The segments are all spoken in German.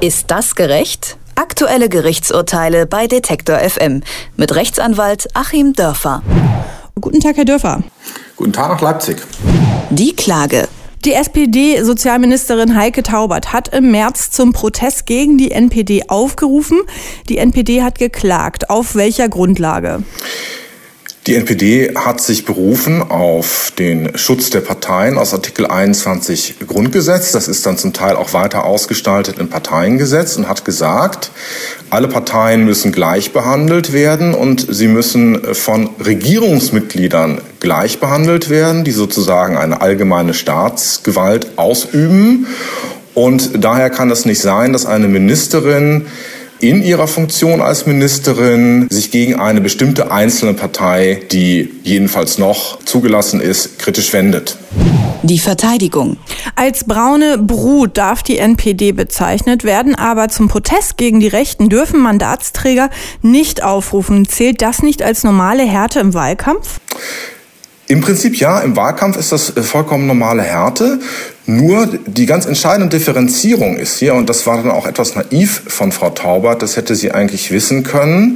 Ist das gerecht? Aktuelle Gerichtsurteile bei Detektor FM mit Rechtsanwalt Achim Dörfer. Guten Tag, Herr Dörfer. Guten Tag nach Leipzig. Die Klage. Die SPD-Sozialministerin Heike Taubert hat im März zum Protest gegen die NPD aufgerufen. Die NPD hat geklagt. Auf welcher Grundlage? Die NPD hat sich berufen auf den Schutz der Parteien aus Artikel 21 Grundgesetz. Das ist dann zum Teil auch weiter ausgestaltet im Parteiengesetz und hat gesagt, alle Parteien müssen gleich behandelt werden und sie müssen von Regierungsmitgliedern gleich behandelt werden, die sozusagen eine allgemeine Staatsgewalt ausüben. Und daher kann es nicht sein, dass eine Ministerin in ihrer Funktion als Ministerin sich gegen eine bestimmte einzelne Partei, die jedenfalls noch zugelassen ist, kritisch wendet. Die Verteidigung. Als braune Brut darf die NPD bezeichnet werden, aber zum Protest gegen die Rechten dürfen Mandatsträger nicht aufrufen. Zählt das nicht als normale Härte im Wahlkampf? Im Prinzip ja, im Wahlkampf ist das vollkommen normale Härte. Nur die ganz entscheidende Differenzierung ist hier, und das war dann auch etwas naiv von Frau Taubert, das hätte sie eigentlich wissen können,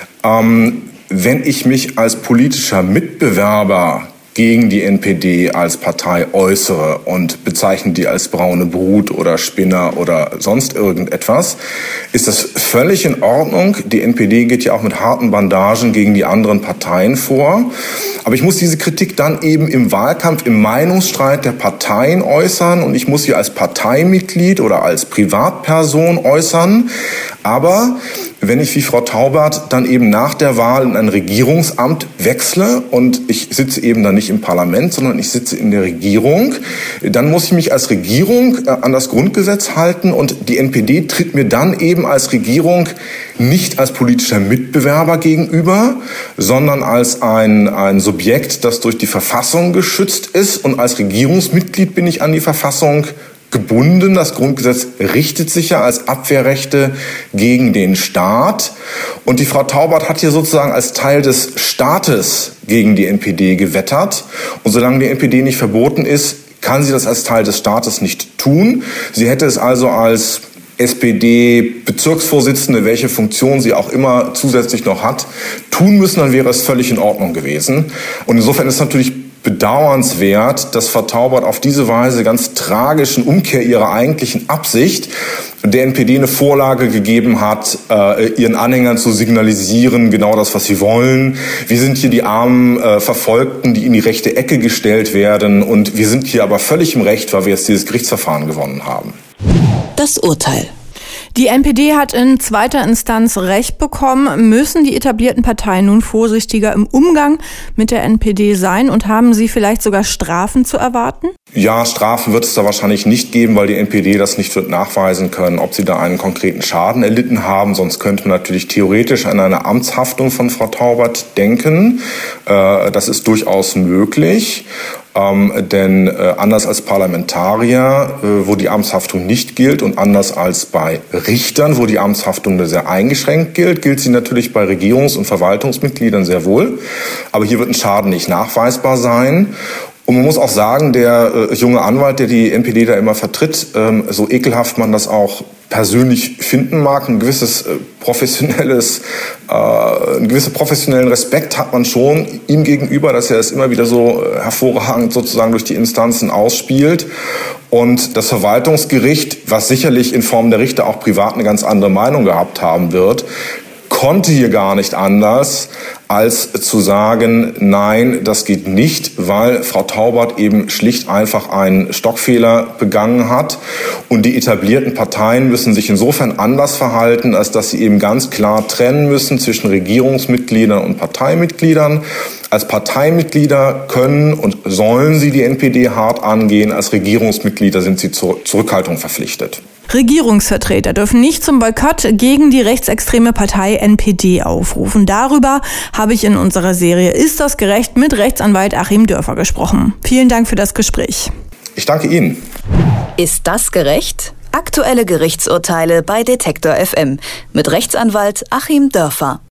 wenn ich mich als politischer Mitbewerber gegen die NPD als Partei äußere und bezeichne die als braune Brut oder Spinner oder sonst irgendetwas, ist das völlig in Ordnung. Die NPD geht ja auch mit harten Bandagen gegen die anderen Parteien vor. Aber ich muss diese Kritik dann eben im Wahlkampf, im Meinungsstreit der Parteien äußern und ich muss sie als Parteimitglied oder als Privatperson äußern. Aber wenn ich wie Frau Taubert dann eben nach der Wahl in ein Regierungsamt wechsle und ich sitze eben dann nicht im Parlament, sondern ich sitze in der Regierung, dann muss ich mich als Regierung an das Grundgesetz halten und die NPD tritt mir dann eben als Regierung nicht als politischer Mitbewerber gegenüber, sondern als ein Subjekt, das durch die Verfassung geschützt ist, und als Regierungsmitglied bin ich an die Verfassung gebunden. Das Grundgesetz richtet sich ja als Abwehrrechte gegen den Staat. Und die Frau Taubert hat hier sozusagen als Teil des Staates gegen die NPD gewettert. Und solange die NPD nicht verboten ist, kann sie das als Teil des Staates nicht tun. Sie hätte es also als SPD-Bezirksvorsitzende, welche Funktion sie auch immer zusätzlich noch hat, tun müssen, dann wäre es völlig in Ordnung gewesen. Und insofern ist natürlich bedauernswert, dass Frau Taubert auf diese Weise ganz tragischen Umkehr ihrer eigentlichen Absicht der NPD eine Vorlage gegeben hat, ihren Anhängern zu signalisieren, genau das, was sie wollen. Wir sind hier die armen Verfolgten, die in die rechte Ecke gestellt werden, und wir sind hier aber völlig im Recht, weil wir jetzt dieses Gerichtsverfahren gewonnen haben. Das Urteil. Die NPD hat in zweiter Instanz Recht bekommen. Müssen die etablierten Parteien nun vorsichtiger im Umgang mit der NPD sein und haben sie vielleicht sogar Strafen zu erwarten? Ja, Strafen wird es da wahrscheinlich nicht geben, weil die NPD das nicht wird nachweisen können, ob sie da einen konkreten Schaden erlitten haben. Sonst könnte man natürlich theoretisch an eine Amtshaftung von Frau Taubert denken. Das ist durchaus möglich. Denn anders als Parlamentarier, wo die Amtshaftung nicht gilt, und anders als bei Richtern, wo die Amtshaftung sehr eingeschränkt gilt, gilt sie natürlich bei Regierungs- und Verwaltungsmitgliedern sehr wohl. Aber hier wird ein Schaden nicht nachweisbar sein. Und man muss auch sagen, der junge Anwalt, der die NPD da immer vertritt, so ekelhaft man das auch persönlich finden mag, einen gewissen professionellen Respekt hat man schon ihm gegenüber, dass er es immer wieder so hervorragend sozusagen durch die Instanzen ausspielt. Und das Verwaltungsgericht, was sicherlich in Form der Richter auch privat eine ganz andere Meinung gehabt haben wird, konnte hier gar nicht anders, als zu sagen, nein, das geht nicht, weil Frau Taubert eben schlicht einfach einen Stockfehler begangen hat. Und die etablierten Parteien müssen sich insofern anders verhalten, als dass sie eben ganz klar trennen müssen zwischen Regierungsmitgliedern und Parteimitgliedern. Als Parteimitglieder können und sollen sie die NPD hart angehen, als Regierungsmitglieder sind sie zur Zurückhaltung verpflichtet. Regierungsvertreter dürfen nicht zum Boykott gegen die rechtsextreme Partei NPD aufrufen. Darüber habe ich in unserer Serie Ist das gerecht? Mit Rechtsanwalt Achim Dörfer gesprochen. Vielen Dank für das Gespräch. Ich danke Ihnen. Ist das gerecht? Aktuelle Gerichtsurteile bei Detektor FM mit Rechtsanwalt Achim Dörfer.